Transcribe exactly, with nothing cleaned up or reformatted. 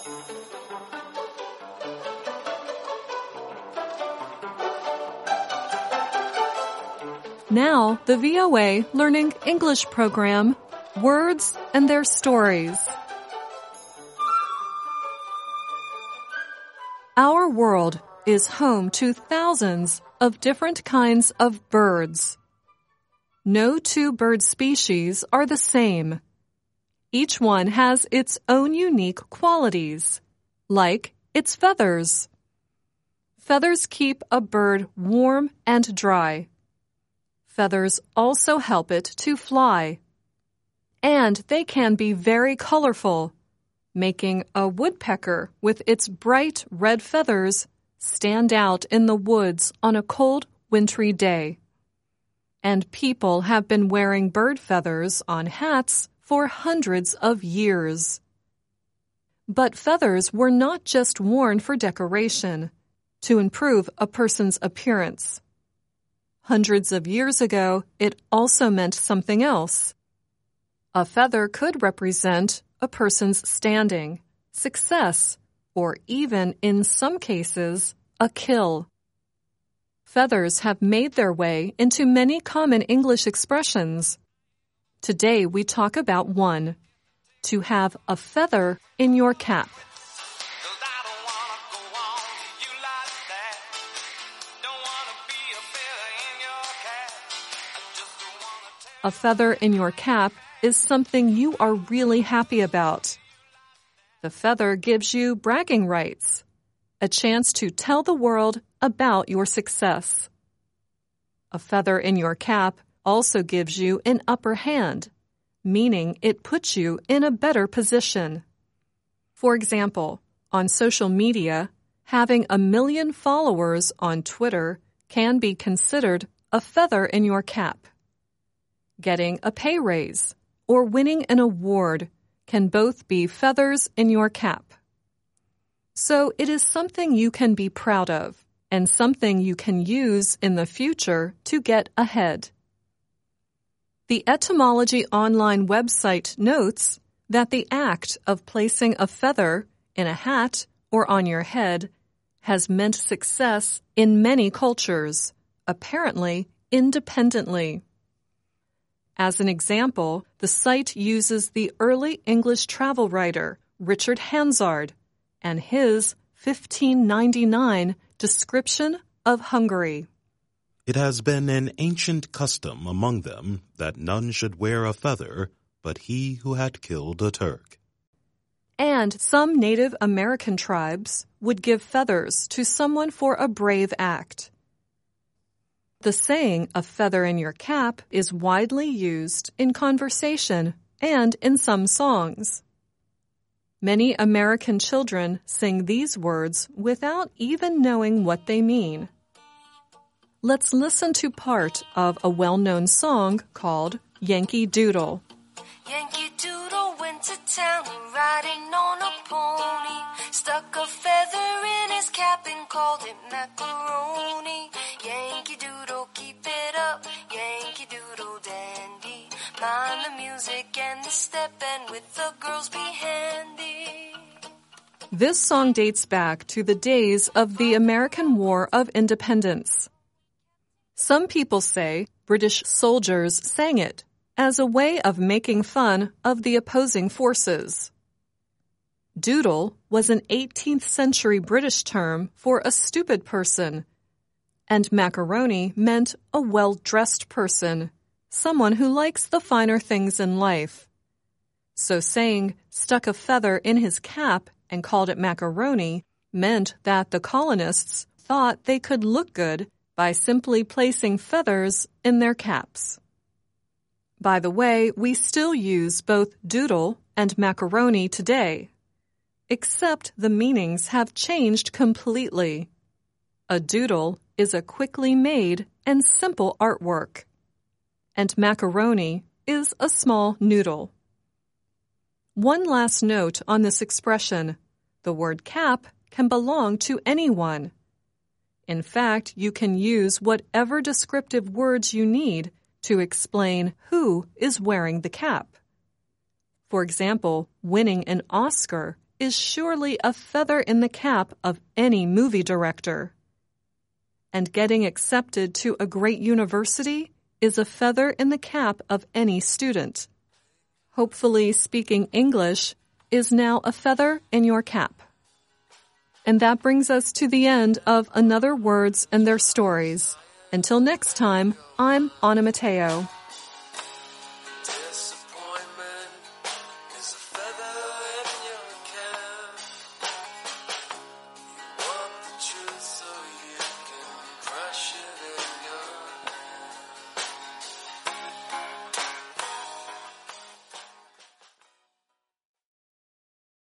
Now, the V O A Learning English program, Words and Their Stories. Our world is home to thousands of different kinds of birds. No two bird species are the same. Each one has its own unique qualities, like its feathers. Feathers keep a bird warm and dry. Feathers also help it to fly. And they can be very colorful, making a woodpecker with its bright red feathers stand out in the woods on a cold, wintry day. And people have been wearing bird feathers on hats for hundreds of years. But feathers were not just worn for decoration, to improve a person's appearance. Hundreds of years ago, it also meant something else. A feather could represent a person's standing, success, or even, in some cases, a kill. Feathers have made their way into many common English expressions. Today we talk about one, to have a feather in your cap. A feather in your cap is something you are really happy about. The feather gives you bragging rights, a chance to tell the world about your success. A feather in your cap also gives you an upper hand, meaning it puts you in a better position. For example, on social media, having a million followers on Twitter can be considered a feather in your cap. Getting a pay raise or winning an award can both be feathers in your cap. So it is something you can be proud of and something you can use in the future to get ahead. The Etymology Online website notes that the act of placing a feather in a hat or on your head has meant success in many cultures, apparently independently. As an example, the site uses the early English travel writer Richard Hansard and his fifteen ninety-nine description of Hungary. It has been an ancient custom among them that none should wear a feather but he who had killed a Turk. And some Native American tribes would give feathers to someone for a brave act. The saying, a feather in your cap, is widely used in conversation and in some songs. Many American children sing these words without even knowing what they mean. Let's listen to part of a well-known song called Yankee Doodle. Yankee Doodle went to town riding on a pony, stuck a feather in his cap and called it macaroni. Yankee Doodle, keep it up, Yankee Doodle dandy. Mind the music and the step, and with the girls be handy. This song dates back to the days of the American War of Independence. Some people say British soldiers sang it as a way of making fun of the opposing forces. Doodle was an eighteenth century British term for a stupid person, and macaroni meant a well-dressed person, someone who likes the finer things in life. So saying stuck a feather in his cap and called it macaroni meant that the colonists thought they could look good by simply placing feathers in their caps. By the way, we still use both doodle and macaroni today, except the meanings have changed completely. A doodle is a quickly made and simple artwork, and macaroni is a small noodle. One last note on this expression: the word cap can belong to anyone. In fact, you can use whatever descriptive words you need to explain who is wearing the cap. For example, winning an Oscar is surely a feather in the cap of any movie director. And getting accepted to a great university is a feather in the cap of any student. Hopefully, speaking English is now a feather in your cap. And that brings us to the end of Another Words and Their Stories. Until next time, I'm Anna Mateo.